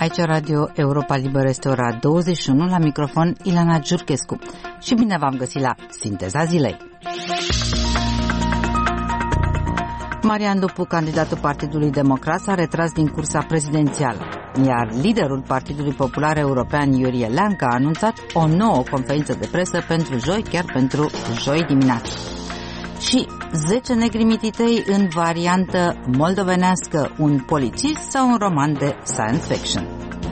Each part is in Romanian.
Aici Radio Europa Liberă, este ora 21, la microfon Ilana Giurchescu și bine v-am găsit la Sinteza Zilei. Marian Lupu, candidatul Partidului Democrat, s-a retras din cursa prezidențială, iar liderul Partidului Popular European, Iurie Leancă, a anunțat o nouă conferință de presă pentru joi, chiar pentru joi dimineață. Și 10 negri mititei în variantă moldovenească, un polițist sau un roman de science fiction.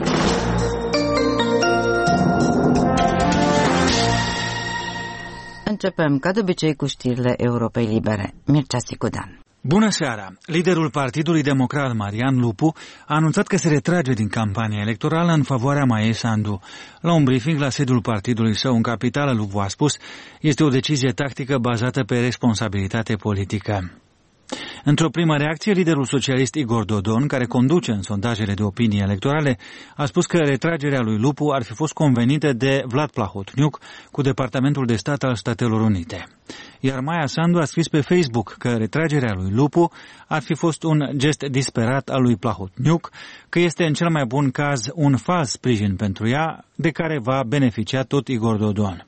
Începem, ca de obicei, cu știrile Europei Libere. Mircea Sicudean. Bună seara! Liderul Partidului Democrat, Marian Lupu, a anunțat că se retrage din campania electorală în favoarea Maiei Sandu. La un briefing la sediul partidului său în capitală, Lupu a spus, este o decizie tactică bazată pe responsabilitate politică. Într-o primă reacție, liderul socialist Igor Dodon, care conduce în sondajele de opinie electorale, a spus că retragerea lui Lupu ar fi fost convenită de Vlad Plahotniuc cu Departamentul de Stat al Statelor Unite. Iar Maia Sandu a scris pe Facebook că retragerea lui Lupu ar fi fost un gest disperat al lui Plahotniuc, că este în cel mai bun caz un fals sprijin pentru ea, de care va beneficia tot Igor Dodon.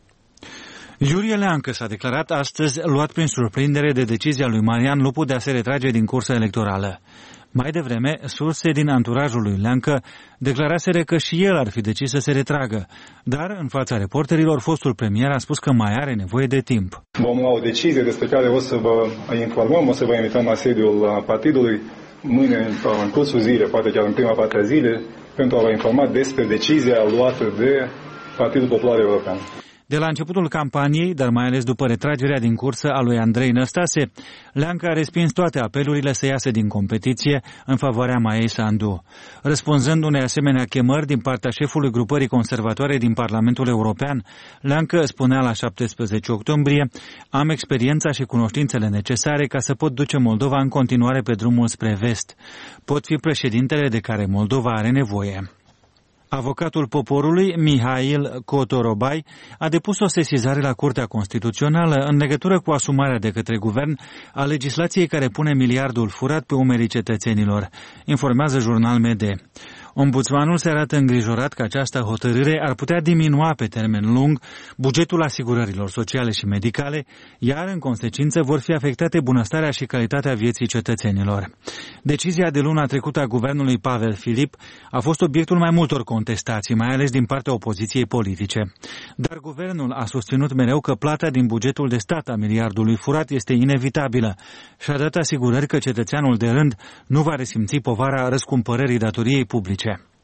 Iurie Leancă s-a declarat astăzi luat prin surprindere de decizia lui Marian Lupu de a se retrage din cursa electorală. Mai devreme, surse din anturajul lui Leancă declaraseră că și el ar fi decis să se retragă, dar în fața reporterilor, fostul premier a spus că mai are nevoie de timp. Vom lua o decizie despre care o să vă informăm, o să vă invităm la sediul partidului mâine, în cursul zilei, poate chiar în prima parte a zilei, pentru a vă informa despre decizia luată de Partidul Popular European. De la începutul campaniei, dar mai ales după retragerea din cursă a lui Andrei Năstase, Leancă a respins toate apelurile să iasă din competiție în favoarea Maiei Sandu. Răspunzând unei asemenea chemări din partea șefului grupării conservatoare din Parlamentul European, Leancă spunea la 17 octombrie, am experiența și cunoștințele necesare ca să pot duce Moldova în continuare pe drumul spre vest. Pot fi președintele de care Moldova are nevoie. Avocatul poporului, Mihail Cotorobai, a depus o sesizare la Curtea Constituțională în legătură cu asumarea de către guvern a legislației care pune miliardul furat pe umerii cetățenilor, informează Jurnal MD. Ombudsmanul se arată îngrijorat că această hotărâre ar putea diminua pe termen lung bugetul asigurărilor sociale și medicale, iar în consecință vor fi afectate bunăstarea și calitatea vieții cetățenilor. Decizia de luna trecută a guvernului Pavel Filip a fost obiectul mai multor contestații, mai ales din partea opoziției politice. Dar guvernul a susținut mereu că plata din bugetul de stat a miliardului furat este inevitabilă și a dat asigurări că cetățeanul de rând nu va resimți povara răscumpărării datoriei publice.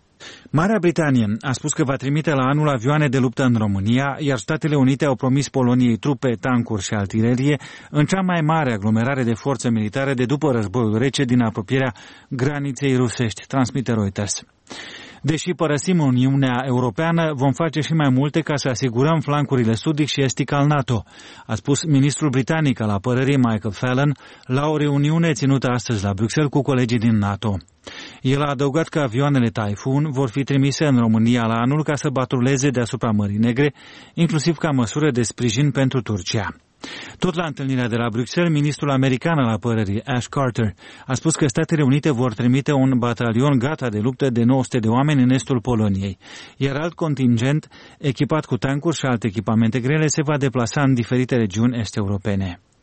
Marea Britanie a spus că va trimite la anul avioane de luptă în România, iar Statele Unite au promis Poloniei trupe, tancuri și artilerie în cea mai mare aglomerare de forțe militare de după războiul rece din apropierea graniței rusești, transmite Reuters. Deși părăsim Uniunea Europeană, vom face și mai multe ca să asigurăm flancurile sudic și estic al NATO, a spus ministrul britanic al apărării Michael Fallon la o reuniune ținută astăzi la Bruxelles cu colegii din NATO. El a adăugat că avioanele Typhoon vor fi trimise în România la anul ca să patruleze deasupra Mării Negre, inclusiv ca măsură de sprijin pentru Turcia. Tot la întâlnirea de la Bruxelles, ministrul american al apărării, Ash Carter, a spus că Statele Unite vor trimite un batalion gata de luptă de 900 de oameni în estul Poloniei, iar alt contingent, echipat cu tancuri și alte echipamente grele, se va deplasa în diferite regiuni est-europene.